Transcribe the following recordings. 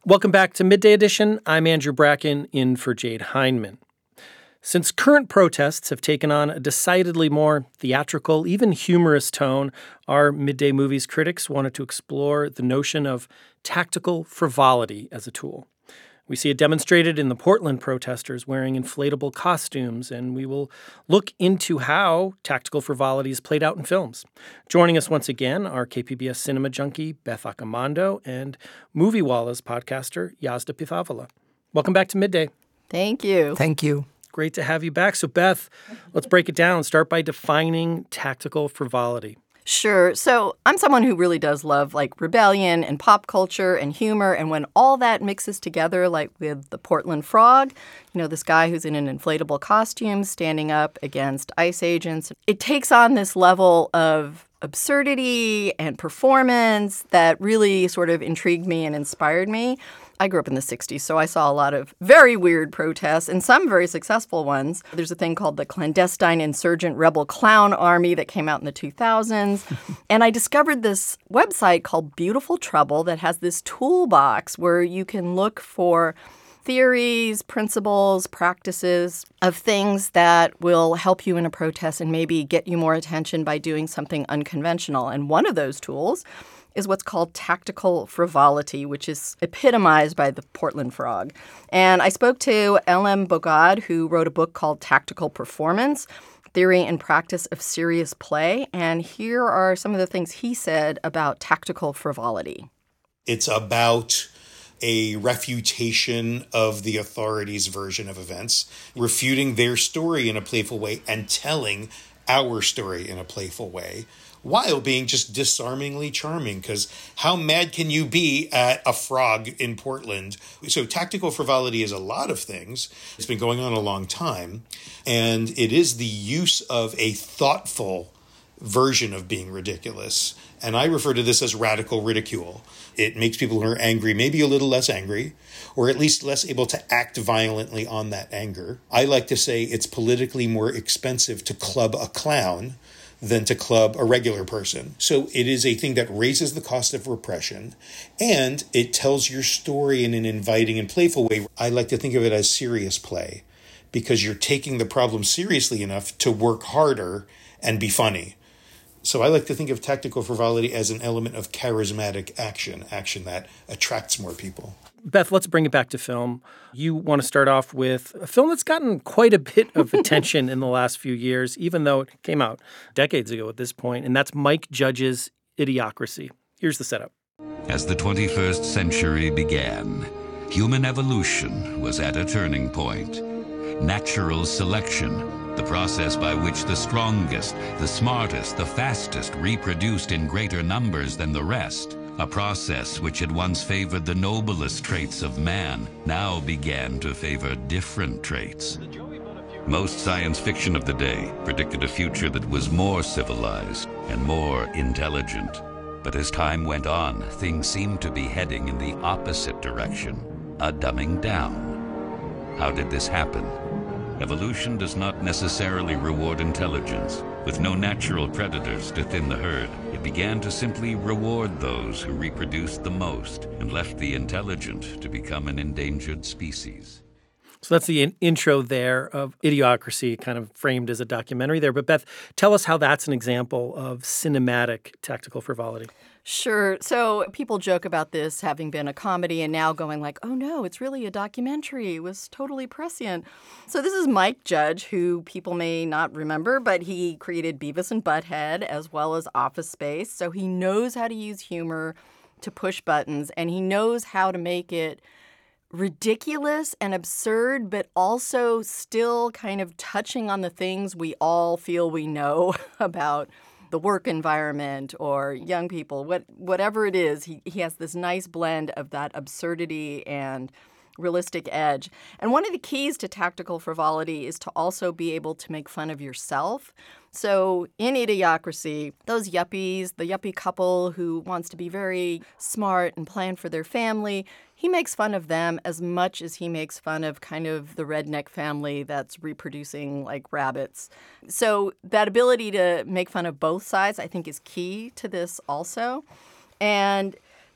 Welcome back to Midday Edition. I'm Andrew Bracken, in for Jade Hindman. Since current protests have taken on a decidedly more theatrical, even humorous tone, our Midday Movies critics wanted to explore the notion of tactical frivolity as a tool. We see it demonstrated in the Portland protesters wearing inflatable costumes, and we will look into how tactical frivolity is played out in films. Joining us once again are KPBS cinema junkie Beth Accomando and Movie Wallah's podcaster Yazda Pithavala. Welcome back to Midday. Thank you. Thank you. Great to have you back. So, Beth, let's break it down. Start by defining tactical frivolity. Sure. So I'm someone who really does love rebellion and pop culture and humor. And when all that mixes together, like with the Portland Frog, this guy who's in an inflatable costume standing up against ICE agents, it takes on this level of absurdity and performance that really sort of intrigued me and inspired me. I grew up in the 60s, so I saw a lot of very weird protests and some very successful ones. There's a thing called the Clandestine Insurgent Rebel Clown Army that came out in the 2000s. And I discovered this website called Beautiful Trouble that has this toolbox where you can look for theories, principles, practices of things that will help you in a protest and maybe get you more attention by doing something unconventional. And one of those tools is what's called tactical frivolity, which is epitomized by the Portland Frog. And I spoke to L.M. Bogad, who wrote a book called Tactical Performance, Theory and Practice of Serious Play. And here are some of the things he said about tactical frivolity. It's about a refutation of the authorities' version of events, refuting their story in a playful way and telling our story in a playful way, while being just disarmingly charming, because how mad can you be at a frog in Portland? So tactical frivolity is a lot of things. It's been going on a long time, and it is the use of a thoughtful version of being ridiculous. And I refer to this as radical ridicule. It makes people who are angry maybe a little less angry, or at least less able to act violently on that anger. I like to say it's politically more expensive to club a clown than to club a regular person. So it is a thing that raises the cost of repression, and it tells your story in an inviting and playful way. I like to think of it as serious play, because you're taking the problem seriously enough to work harder and be funny. So I like to think of tactical frivolity as an element of charismatic action that attracts more people. Beth, let's bring it back to film. You want to start off with a film that's gotten quite a bit of attention in the last few years, even though it came out decades ago at this point, and that's Mike Judge's Idiocracy. Here's the setup. As the 21st century began, human evolution was at a turning point. Natural selection, the process by which the strongest, the smartest, the fastest reproduced in greater numbers than the rest, a process which had once favored the noblest traits of man, now began to favor different traits. Most science fiction of the day predicted a future that was more civilized and more intelligent. But as time went on, things seemed to be heading in the opposite direction, a dumbing down. How did this happen? Evolution does not necessarily reward intelligence. With no natural predators to thin the herd, it began to simply reward those who reproduced the most and left the intelligent to become an endangered species. So that's the intro there of Idiocracy, kind of framed as a documentary there. But Beth, tell us how that's an example of cinematic tactical frivolity. Sure. So people joke about this having been a comedy and now going like, oh no, it's really a documentary. It was totally prescient. So this is Mike Judge, who people may not remember, but he created Beavis and Butthead as well as Office Space. So he knows how to use humor to push buttons, and he knows how to make it ridiculous and absurd, but also still kind of touching on the things we all feel we know about the work environment or young people, whatever it is. He has this nice blend of that absurdity and realistic edge. And one of the keys to tactical frivolity is to also be able to make fun of yourself. So in Idiocracy, those yuppies, the yuppie couple who wants to be very smart and plan for their family, he makes fun of them as much as he makes fun of kind of the redneck family that's reproducing like rabbits. So that ability to make fun of both sides, I think, is key to this also. And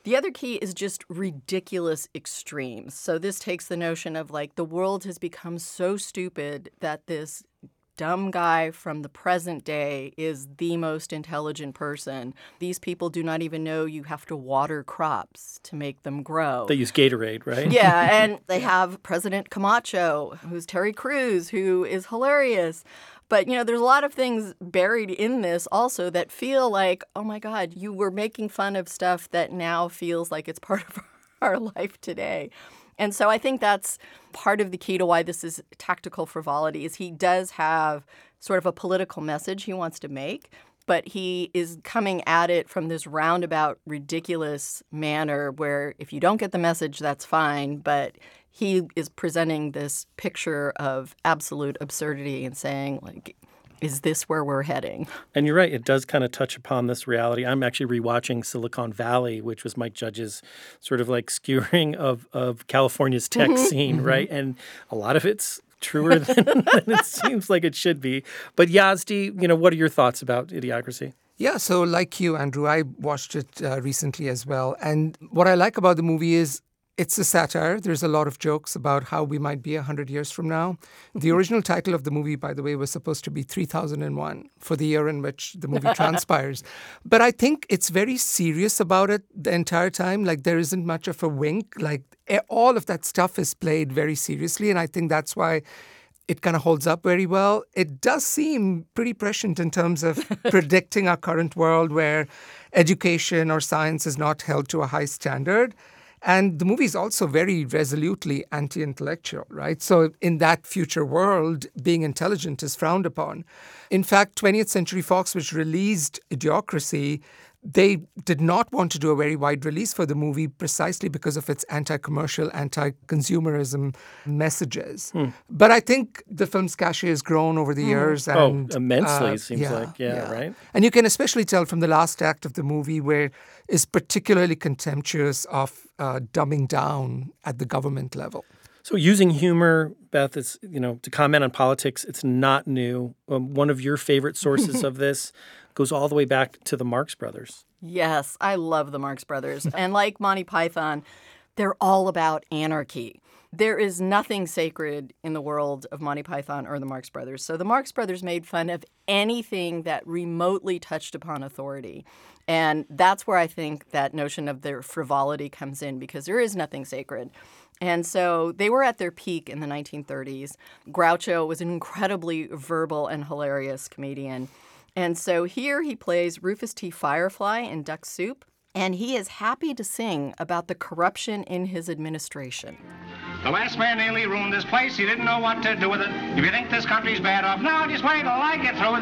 The other key is just ridiculous extremes. So this takes the notion of like the world has become so stupid that this dumb guy from the present day is the most intelligent person. These people do not even know you have to water crops to make them grow. They use Gatorade, right? Yeah, and they have President Camacho, who's Terry Crews, who is hilarious. But, there's a lot of things buried in this also that feel like, oh my God, you were making fun of stuff that now feels like it's part of our life today. And so I think that's part of the key to why this is tactical frivolity, is he does have sort of a political message he wants to make, but he is coming at it from this roundabout, ridiculous manner where if you don't get the message, that's fine, but he is presenting this picture of absolute absurdity and saying, like, is this where we're heading? And you're right. It does kind of touch upon this reality. I'm actually rewatching Silicon Valley, which was Mike Judge's sort of like skewering of California's tech scene, right? And a lot of it's truer than it seems like it should be. But Yazdi, what are your thoughts about Idiocracy? Yeah, so like you, Andrew, I watched it recently as well. And what I like about the movie is it's a satire. There's a lot of jokes about how we might be 100 years from now. The original title of the movie, by the way, was supposed to be 3001 for the year in which the movie transpires. But I think it's very serious about it the entire time. Like, there isn't much of a wink. Like, all of that stuff is played very seriously. And I think that's why it kind of holds up very well. It does seem pretty prescient in terms of predicting our current world where education or science is not held to a high standard. And the movie is also very resolutely anti-intellectual, right? So in that future world, being intelligent is frowned upon. In fact, 20th Century Fox, which released Idiocracy, they did not want to do a very wide release for the movie precisely because of its anti-commercial, anti-consumerism messages. But I think the film's cachet has grown over the years. And, immensely, it seems like. Yeah, right? And you can especially tell from the last act of the movie where it's particularly contemptuous of dumbing down at the government level. So using humor, Beth, is, to comment on politics, it's not new. One of your favorite sources of this goes all the way back to the Marx Brothers. Yes, I love the Marx Brothers. And like Monty Python, they're all about anarchy. There is nothing sacred in the world of Monty Python or the Marx Brothers. So the Marx Brothers made fun of anything that remotely touched upon authority. And that's where I think that notion of their frivolity comes in, because there is nothing sacred. And so they were at their peak in the 1930s. Groucho was an incredibly verbal and hilarious comedian. And so here he plays Rufus T. Firefly in Duck Soup, and he is happy to sing about the corruption in his administration. The last man nearly ruined this place. He didn't know what to do with it. If you think this country's bad off now, just wait till I get through with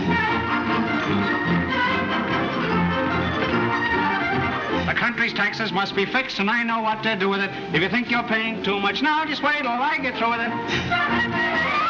it. The country's taxes must be fixed, and I know what to do with it. If you think you're paying too much now, just wait till I get through with it.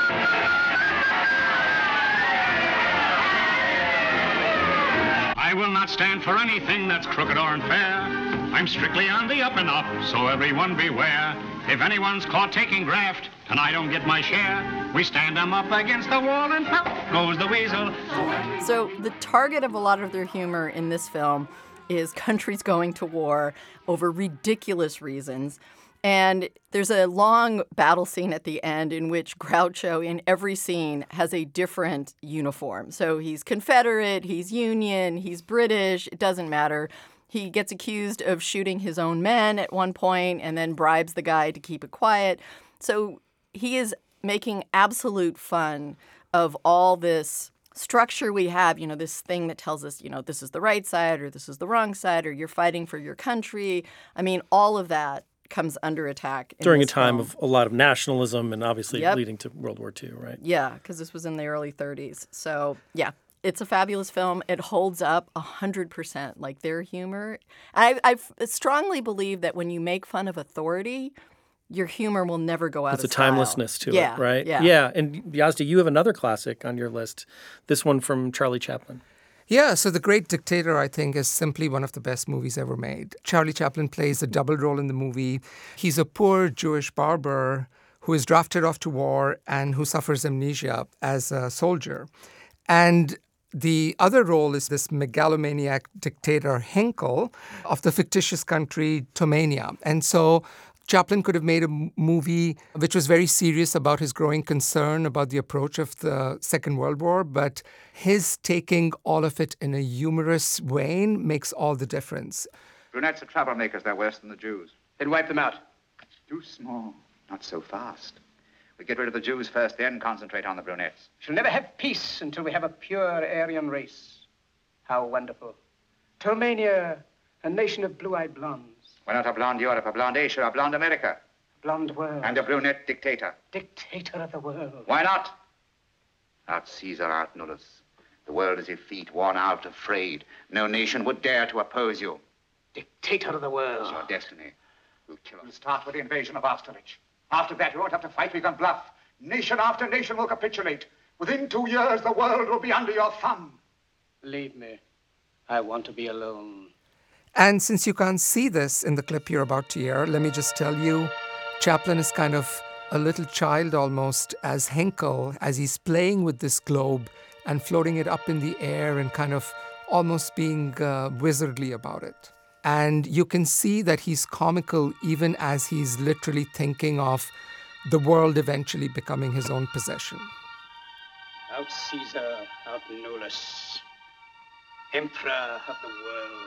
I will not stand for anything that's crooked or unfair. I'm strictly on the up and up, so everyone beware. If anyone's caught taking graft and I don't get my share, we stand them up against the wall and pop goes the weasel. So the target of a lot of their humor in this film is countries going to war over ridiculous reasons. And there's a long battle scene at the end in which Groucho, in every scene, has a different uniform. So he's Confederate, he's Union, he's British, it doesn't matter. He gets accused of shooting his own men at one point and then bribes the guy to keep it quiet. So he is making absolute fun of all this structure we have, this thing that tells us, this is the right side or this is the wrong side or you're fighting for your country. I mean, all of that comes under attack during a time of a lot of nationalism and obviously leading to World War II, right? Yeah, because this was in the early 30s. So, yeah, it's a fabulous film. It holds up 100%, like their humor. I strongly believe that when you make fun of authority, your humor will never go out of style. It's a timelessness to it, right? Yeah. And Yazdi, you have another classic on your list, this one from Charlie Chaplin. Yeah, so The Great Dictator, I think, is simply one of the best movies ever made. Charlie Chaplin plays a double role in the movie. He's a poor Jewish barber who is drafted off to war and who suffers amnesia as a soldier. And The other role is this megalomaniac dictator Henkel of the fictitious country Tomania. And so Chaplin could have made a movie which was very serious about his growing concern about the approach of the Second World War, but his taking all of it in a humorous vein makes all the difference. Brunettes are troublemakers. They're worse than the Jews. Then wipe them out. Too small. Not so fast. We get rid of the Jews first, then concentrate on the brunettes. Shall never have peace until we have a pure Aryan race. How wonderful. Tomania, a nation of blue-eyed blondes. Why not a blonde Europe, a blonde Asia, a blonde America? A blonde world. And a brunette dictator. Dictator of the world. Why not? Art Caesar, art nullus. The world is effete, worn out, afraid. No nation would dare to oppose you. Dictator of the world. It's your destiny. We'll kill them. We'll start with the invasion of Austerlitz. After that, we won't have to fight, we can bluff. Nation after nation will capitulate. Within 2 years, the world will be under your thumb. Believe me, I want to be alone. And since you can't see this in the clip you're about to hear, let me just tell you, Chaplin is kind of a little child almost as Henkel, as he's playing with this globe and floating it up in the air and kind of almost being wizardly about it. And you can see that he's comical even as he's literally thinking of the world eventually becoming his own possession. Out Caesar, out Nolus, Emperor of the world.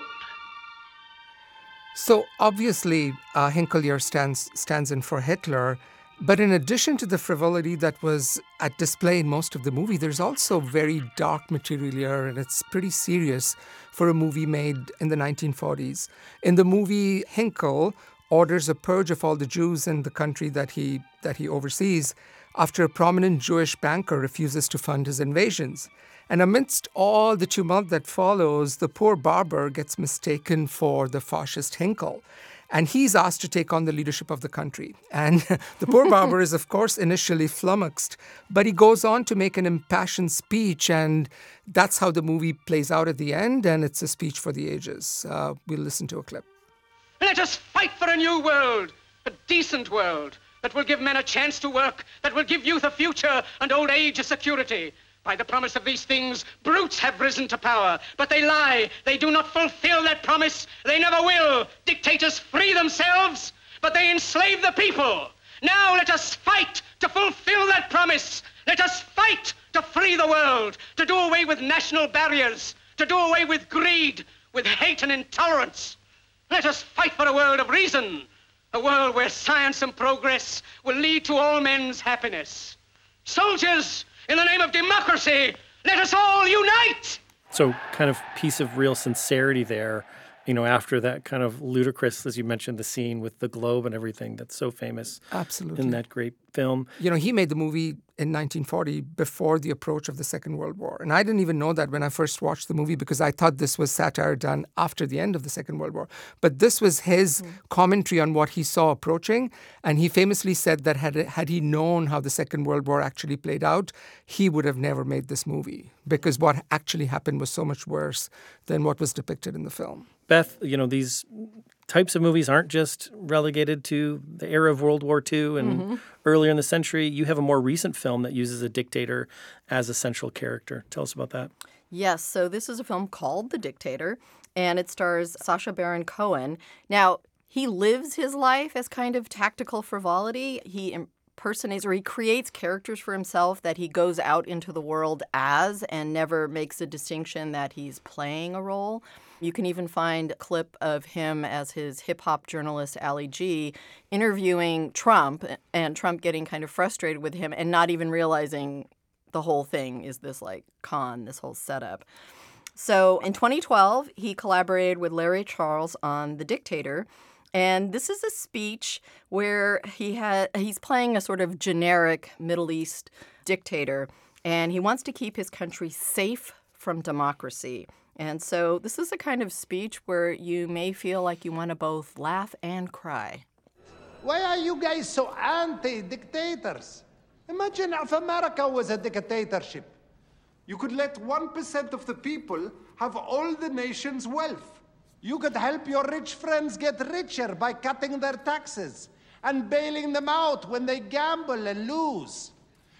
So obviously, Henkel here stands in for Hitler. But in addition to the frivolity that was at display in most of the movie, there's also very dark material here, and it's pretty serious for a movie made in the 1940s. In the movie, Henkel orders a purge of all the Jews in the country that he oversees after a prominent Jewish banker refuses to fund his invasions. And amidst all the tumult that follows, the poor barber gets mistaken for the fascist Henkel. And he's asked to take on the leadership of the country. And the poor barber is, of course, initially flummoxed, but he goes on to make an impassioned speech, and that's how the movie plays out at the end, and it's a speech for the ages. We'll listen to a clip. Let us fight for a new world, a decent world, that will give men a chance to work, that will give youth a future and old age a security. By the promise of these things, brutes have risen to power, but they lie. They do not fulfill that promise. They never will. Dictators free themselves, but they enslave the people. Now let us fight to fulfill that promise. Let us fight to free the world, to do away with national barriers, to do away with greed, with hate and intolerance. Let us fight for a world of reason, a world where science and progress will lead to all men's happiness. Soldiers, in the name of democracy, let us all unite! So kind of piece of real sincerity there, after that kind of ludicrous, as you mentioned, the scene with the globe and everything that's so famous. Absolutely. In that great film. He made the movie in 1940 before the approach of the Second World War. And I didn't even know that when I first watched the movie because I thought this was satire done after the end of the Second World War. But this was his commentary on what he saw approaching. And he famously said that had he known how the Second World War actually played out, he would have never made this movie because what actually happened was so much worse than what was depicted in the film. Beth, these types of movies aren't just relegated to the era of World War II and earlier in the century. You have a more recent film that uses a dictator as a central character. Tell us about that. Yes, so this is a film called The Dictator, and it stars Sacha Baron Cohen. Now, he lives his life as kind of tactical frivolity. He impersonates or he creates characters for himself that he goes out into the world as and never makes a distinction that he's playing a role. You can even find a clip of him as his hip-hop journalist, Ali G, interviewing Trump, and Trump getting kind of frustrated with him and not even realizing the whole thing is this, con, this whole setup. So in 2012, he collaborated with Larry Charles on The Dictator, and this is a speech where he's playing a sort of generic Middle East dictator, and he wants to keep his country safe from democracy. And so this is a kind of speech where you may feel like you want to both laugh and cry. Why are you guys so anti-dictators? Imagine if America was a dictatorship. You could let 1% of the people have all the nation's wealth. You could help your rich friends get richer by cutting their taxes and bailing them out when they gamble and lose.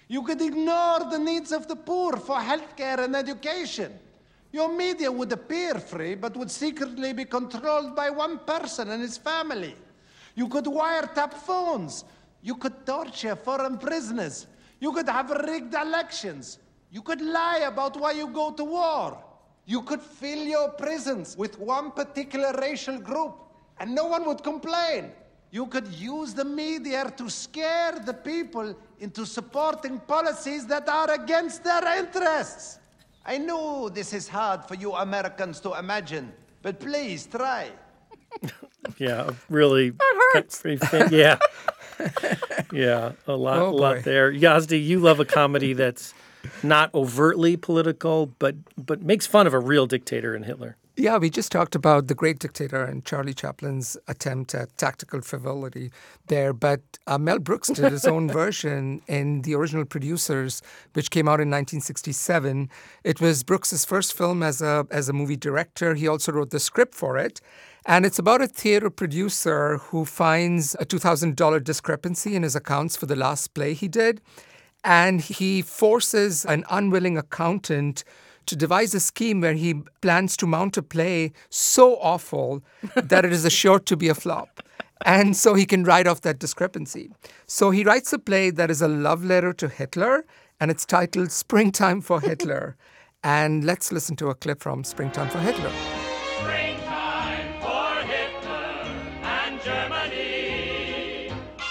You could ignore the needs of the poor for healthcare and education. Your media would appear free, but would secretly be controlled by one person and his family. You could wiretap phones. You could torture foreign prisoners. You could have rigged elections. You could lie about why you go to war. You could fill your prisons with one particular racial group, and no one would complain. You could use the media to scare the people into supporting policies that are against their interests. I know this is hard for you Americans to imagine, but please try. Yeah, really. That hurts. Yeah. Yeah, a lot there. Yazdi, you love a comedy that's not overtly political, but makes fun of a real dictator in Hitler. Yeah, we just talked about The Great Dictator and Charlie Chaplin's attempt at tactical frivolity there. But Mel Brooks did his own version in The Original Producers, which came out in 1967. It was Brooks's first film as a movie director. He also wrote the script for it. And it's about a theater producer who finds a $2,000 discrepancy in his accounts for the last play he did. And he forces an unwilling accountant to devise a scheme where he plans to mount a play so awful that it is assured to be a flop. And so he can write off that discrepancy. So he writes a play that is a love letter to Hitler, and it's titled Springtime for Hitler. And let's listen to a clip from Springtime for Hitler. Springtime for Hitler and Germany.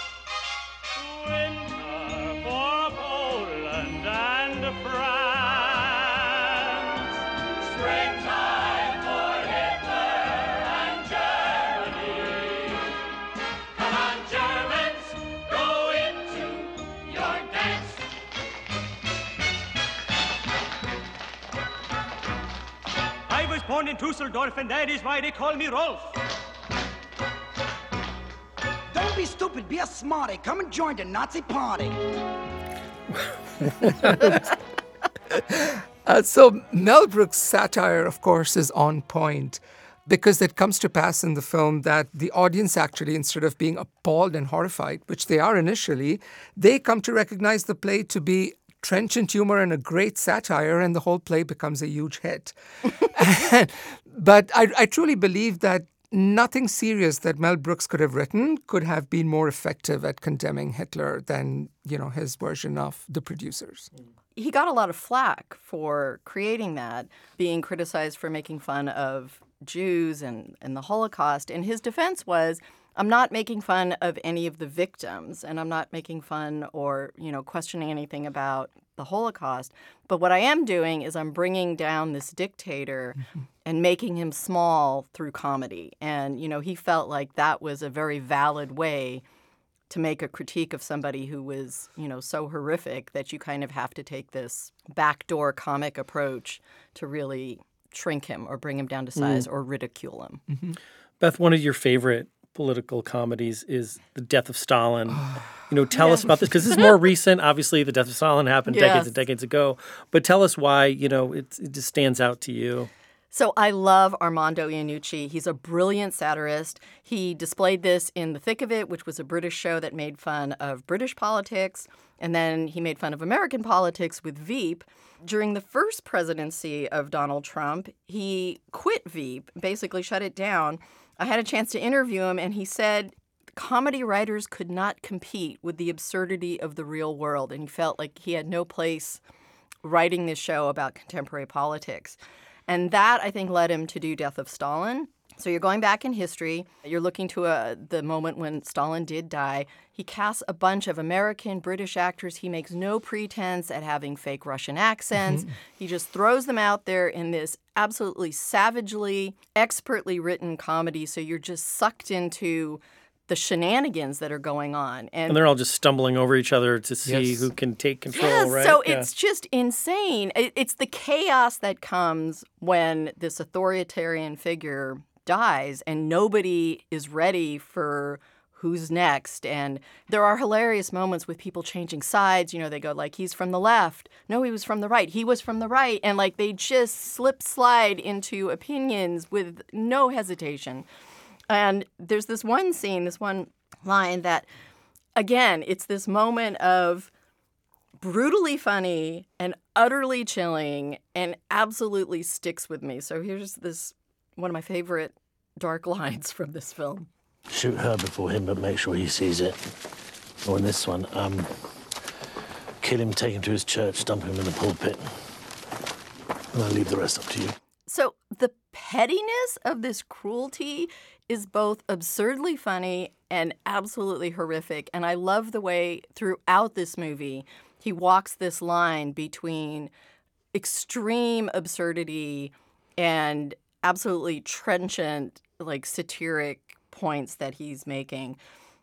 Winter for Poland and France. Springtime for Hitler and Germany. Come on, Germans, go into your dance. I was born in Dusseldorf, and that is why they call me Rolf. Don't be stupid, be a smarty. Come and join the Nazi party. So Mel Brooks' satire, of course, is on point because it comes to pass in the film that the audience actually, instead of being appalled and horrified, which they are initially, they come to recognize the play to be trenchant humor and a great satire, and the whole play becomes a huge hit. But I truly believe that nothing serious that Mel Brooks could have written could have been more effective at condemning Hitler than, his version of The Producers. He got a lot of flack for creating that, being criticized for making fun of Jews and the Holocaust. And his defense was, I'm not making fun of any of the victims, and I'm not making fun or, questioning anything about the Holocaust. But what I am doing is I'm bringing down this dictator and making him small through comedy. And, he felt like that was a very valid way to make a critique of somebody who was, so horrific that you kind of have to take this backdoor comic approach to really shrink him or bring him down to size or ridicule him. Mm-hmm. Beth, one of your favorite political comedies is The Death of Stalin. Tell us about this, because this is more recent. Obviously, The Death of Stalin happened decades and decades ago. But tell us why, it just stands out to you. So I love Armando Iannucci. He's a brilliant satirist. He displayed this in The Thick of It, which was a British show that made fun of British politics. And then he made fun of American politics with Veep. During the first presidency of Donald Trump, he quit Veep, basically shut it down. I had a chance to interview him, and he said comedy writers could not compete with the absurdity of the real world, and he felt like he had no place writing this show about contemporary politics. And that, I think, led him to do Death of Stalin. So you're going back in history. You're looking to the moment when Stalin did die. He casts a bunch of American, British actors. He makes no pretense at having fake Russian accents. He just throws them out there in this absolutely savagely, expertly written comedy. So you're just sucked into the shenanigans that are going on. And they're all just stumbling over each other to see who can take control, right? So it's just insane. It's the chaos that comes when this authoritarian figure dies and nobody is ready for who's next. And there are hilarious moments with people changing sides. They go like, he's from the left. No, he was from the right. He was from the right. And they just slide into opinions with no hesitation. And there's this one scene, this one line that, again, it's this moment of brutally funny and utterly chilling and absolutely sticks with me. So here's this one of my favorite dark lines from this film. Shoot her before him, but make sure he sees it. Or in this one, kill him, take him to his church, dump him in the pulpit. And I'll leave the rest up to you. So the pettiness of this cruelty is both absurdly funny and absolutely horrific. And I love the way throughout this movie he walks this line between extreme absurdity and absolutely trenchant, like satiric points that he's making.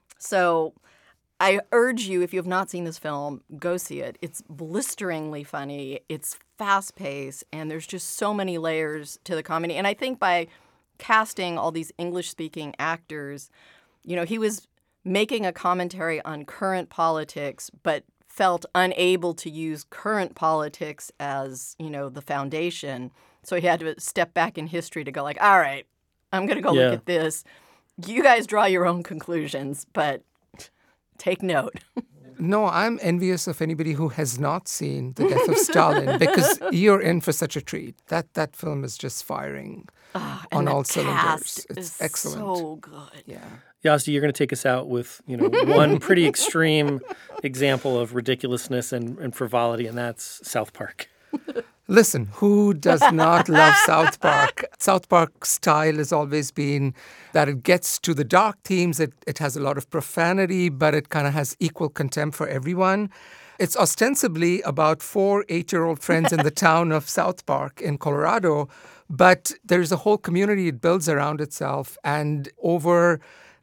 So I urge you, if you have not seen this film, go see it. It's blisteringly funny. It's fast-paced, and there's just so many layers to the comedy. And I think by casting all these English-speaking actors, you know, he was making a commentary on current politics, but felt unable to use current politics as, you know, the foundation. So he had to step back in history to go like, all right, I'm going to go look at this. You guys draw your own conclusions, but take note. No, I'm envious of anybody who has not seen The Death of Stalin because you're in for such a treat. That film is just firing on all cylinders. It's excellent. So good. Yeah. Yazdi, you're going to take us out with, you know, one pretty extreme example of ridiculousness and frivolity, and that's South Park. Listen, who does not love South Park? South Park's style has always been that it gets to the dark themes. It has a lot of profanity, but it kind of has equal contempt for everyone. It's ostensibly about 4 8-year-old friends in the town of South Park in Colorado, but there's a whole community it builds around itself. And over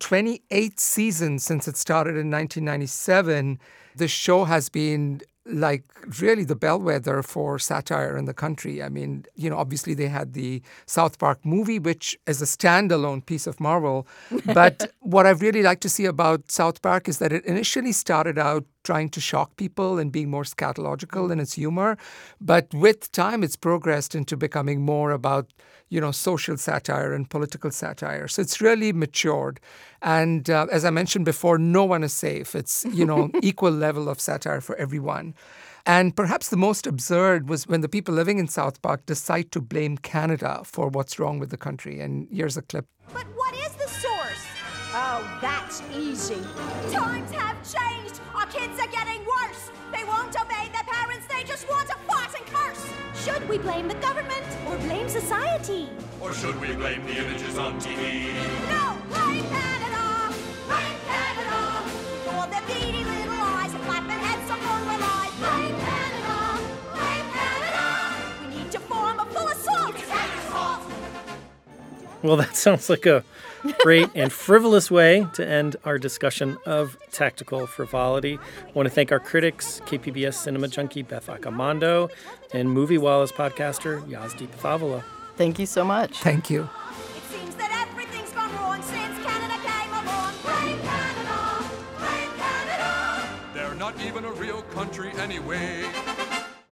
28 seasons since it started in 1997, the show has been like really the bellwether for satire in the country. I mean, you know, obviously they had the South Park movie, which is a standalone piece of Marvel. But what I really like to see about South Park is that it initially started out trying to shock people and being more scatological in its humor. But with time, it's progressed into becoming more about, you know, social satire and political satire. So it's really matured. And as I mentioned before, no one is safe. It's, you know, equal level of satire for everyone. And perhaps the most absurd was when the people living in South Park decide to blame Canada for what's wrong with the country. And here's a clip. But what is the source? Oh, that's easy. Times have changed. Our kids are getting worse. They won't obey their parents. They just want to fart and curse. Should we blame the government or blame society? Or should we blame the images on TV? No, blame Canada. Blame Canada. For their beady little eyes and flapping heads on foreign lies. Blame Canada. Blame Canada. We need to form a full assault. It's Canada's fault. Well, that sounds like a great and frivolous way to end our discussion of tactical frivolity. I want to thank our critics, KPBS cinema junkie Beth Accomando and Movie Wallace podcaster Yazdi Pathavala. Thank you so much. Thank you. It seems that everything's gone wrong since Canada came along. Blame Canada. Blame Canada. They're not even a real country anyway.